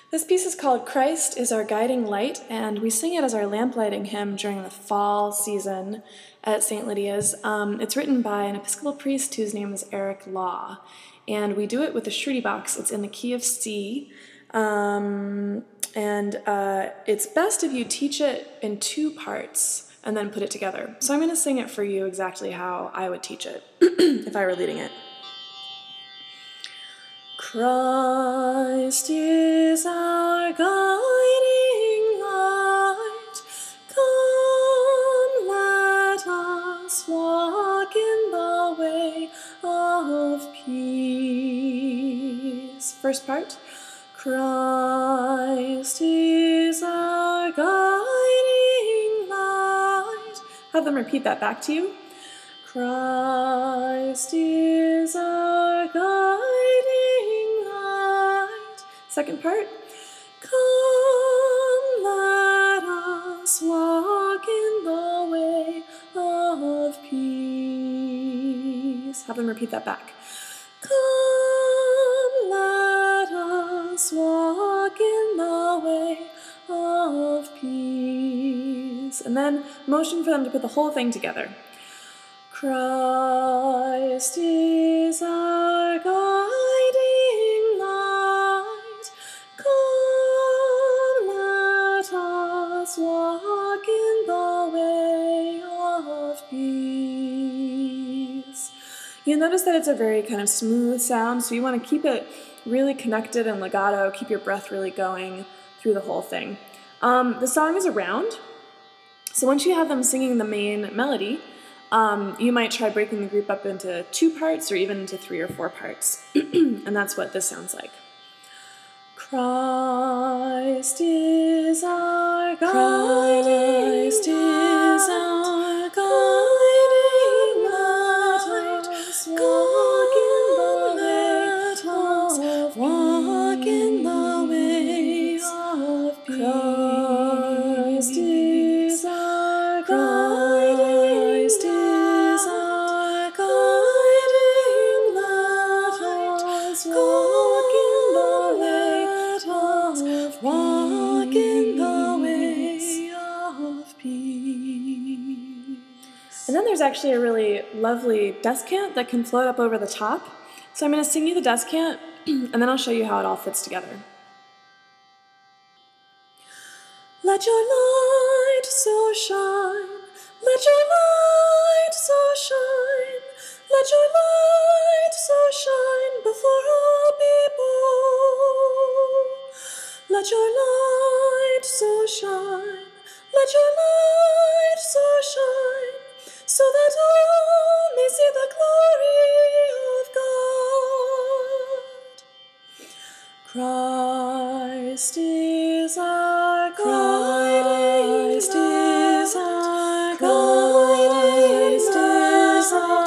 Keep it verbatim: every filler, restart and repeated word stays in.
This piece is called Christ is Our Guiding Light, and we sing it as our lamplighting hymn during the fall season at Saint Lydia's. Um, it's written by an Episcopal priest whose name is Eric Law, and we do it with the Shruti box. It's in the key of C, um, and uh, it's best if you teach it in two parts and then put it together. So I'm going to sing it for you exactly how I would teach it if I were leading it. Christ is our guiding light. Come, let us walk in the way of peace. First part. Christ is our guiding light. Have them repeat that back to you. Christ is our guiding light. Second part. Come, let us walk in the way of peace. Have them repeat that back. Come, let us walk in the way of peace. And then motion for them to put the whole thing together. Christ is our guiding light. Come, let us walk in the way of peace. You notice that it's a very kind of smooth sound, so you want to keep it really connected and legato, keep your breath really going through the whole thing. Um, the song is a round, so once you have them singing the main melody, Um, you might try breaking the group up into two parts or even into three or four parts. And that's what this sounds like. Christ is our guiding Christ is our guiding light. Walk in the let us walk in the way of peace. Christ is our guiding walk in the way of peace. And then there's actually a really lovely descant that can float up over the top. So I'm going to sing you the descant, and then I'll show you how it all fits together. Let your light so shine, let your light so shine, let your light so shine before all people. Let your light so shine, let your light so shine, so that all may see the glory of God. Christ is our guiding Christ is our guiding Christ is our